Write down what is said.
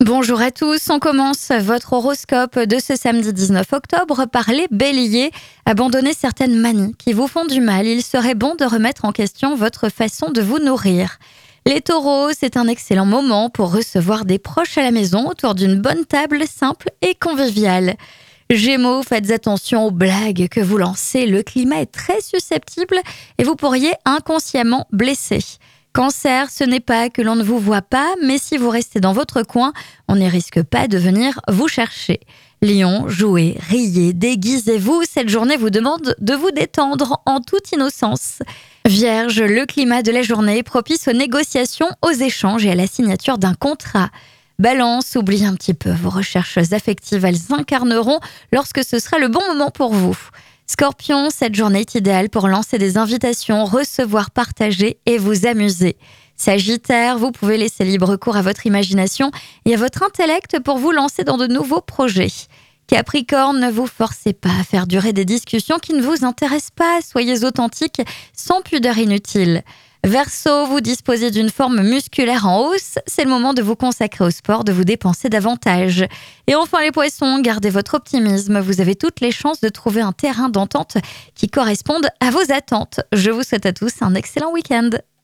Bonjour à tous, on commence votre horoscope de ce samedi 19 octobre par les béliers. Abandonnez certaines manies qui vous font du mal, il serait bon de remettre en question votre façon de vous nourrir. Les taureaux, c'est un excellent moment pour recevoir des proches à la maison autour d'une bonne table simple et conviviale. Gémeaux, faites attention aux blagues que vous lancez, le climat est très susceptible et vous pourriez inconsciemment blesser. Cancer, ce n'est pas que l'on ne vous voit pas, mais si vous restez dans votre coin, on ne risque pas de venir vous chercher. Lion, jouez, riez, déguisez-vous, cette journée vous demande de vous détendre en toute innocence. Vierge, le climat de la journée est propice aux négociations, aux échanges et à la signature d'un contrat. Balance, oubliez un petit peu vos recherches affectives, elles incarneront lorsque ce sera le bon moment pour vous. Scorpion, cette journée est idéale pour lancer des invitations, recevoir, partager et vous amuser. Sagittaire, vous pouvez laisser libre cours à votre imagination et à votre intellect pour vous lancer dans de nouveaux projets. Capricorne, ne vous forcez pas à faire durer des discussions qui ne vous intéressent pas, soyez authentique sans pudeur inutile. Verseau, vous disposez d'une forme musculaire en hausse, c'est le moment de vous consacrer au sport, de vous dépenser davantage. Et enfin les poissons, gardez votre optimisme, vous avez toutes les chances de trouver un terrain d'entente qui corresponde à vos attentes. Je vous souhaite à tous un excellent week-end.